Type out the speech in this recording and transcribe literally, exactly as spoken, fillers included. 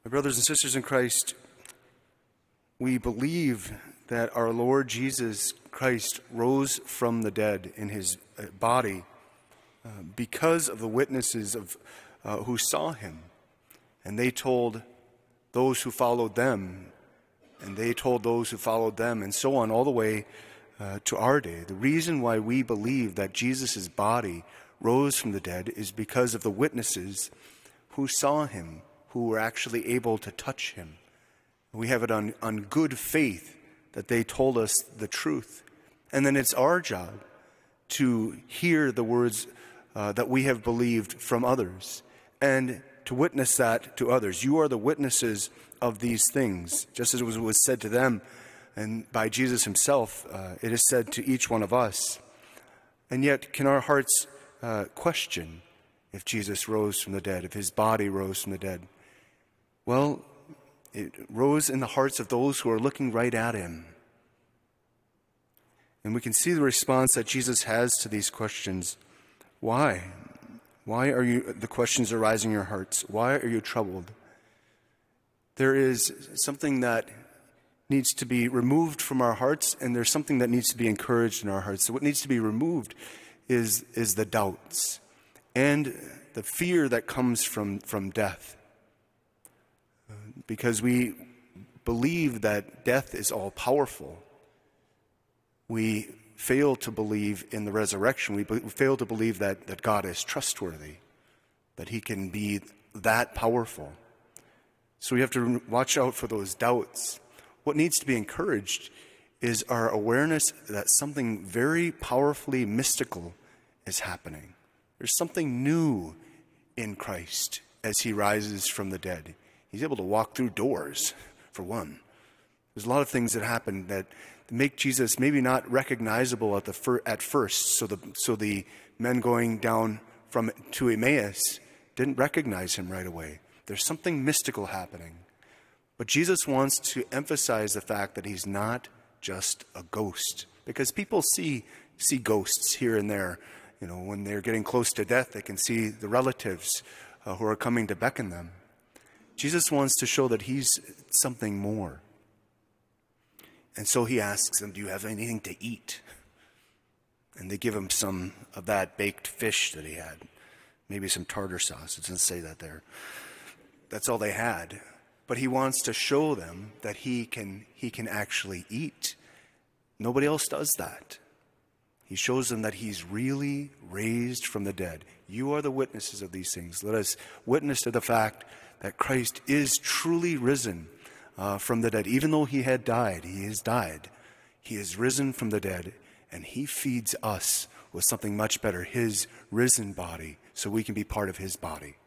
My brothers and sisters in Christ, we believe that our Lord Jesus Christ rose from the dead in his body uh, because of the witnesses of uh, who saw him. And they told those who followed them, and they told those who followed them, and so on, all the way uh, to our day. The reason why we believe that Jesus' body rose from the dead is because of the witnesses who saw him, who were actually able to touch him. We have it on, on good faith that they told us the truth. And then it's our job to hear the words uh, that we have believed from others and to witness that to others. You are the witnesses of these things, just as it was, was said to them and by Jesus himself. Uh, it is said to each one of us. And yet, can our hearts uh, question if Jesus rose from the dead, if his body rose from the dead? Well, it rose in the hearts of those who are looking right at him. And we can see the response that Jesus has to these questions. Why? Why are you, the questions arising in your hearts? Why are you troubled? There is something that needs to be removed from our hearts, and there's something that needs to be encouraged in our hearts. So what needs to be removed is, is the doubts and the fear that comes from, from death. Because we believe that death is all-powerful. We fail to believe in the resurrection. We, be, we fail to believe that, that God is trustworthy, that he can be that powerful. So we have to watch out for those doubts. What needs to be encouraged is our awareness that something very powerfully mystical is happening. There's something new in Christ as he rises from the dead. He's able to walk through doors, for one. There's a lot of things that happen that make Jesus maybe not recognizable at the fir- at first. So the so the men going down from to Emmaus didn't recognize him right away. There's something mystical happening. But Jesus wants to emphasize the fact that he's not just a ghost. Because people see see ghosts here and there. You know, when they're getting close to death, they can see the relatives uh, who are coming to beckon them. Jesus wants to show that he's something more. And so he asks them, do you have anything to eat? And they give him some of that baked fish that he had. Maybe some tartar sauce. It doesn't say that there. That's all they had. But he wants to show them that he can, he can actually eat. Nobody else does that. He shows them that he's really raised from the dead. You are the witnesses of these things. Let us witness to the fact that Christ is truly risen uh, from the dead. Even though he had died, he has died. He is risen from the dead, and he feeds us with something much better, his risen body, so we can be part of his body.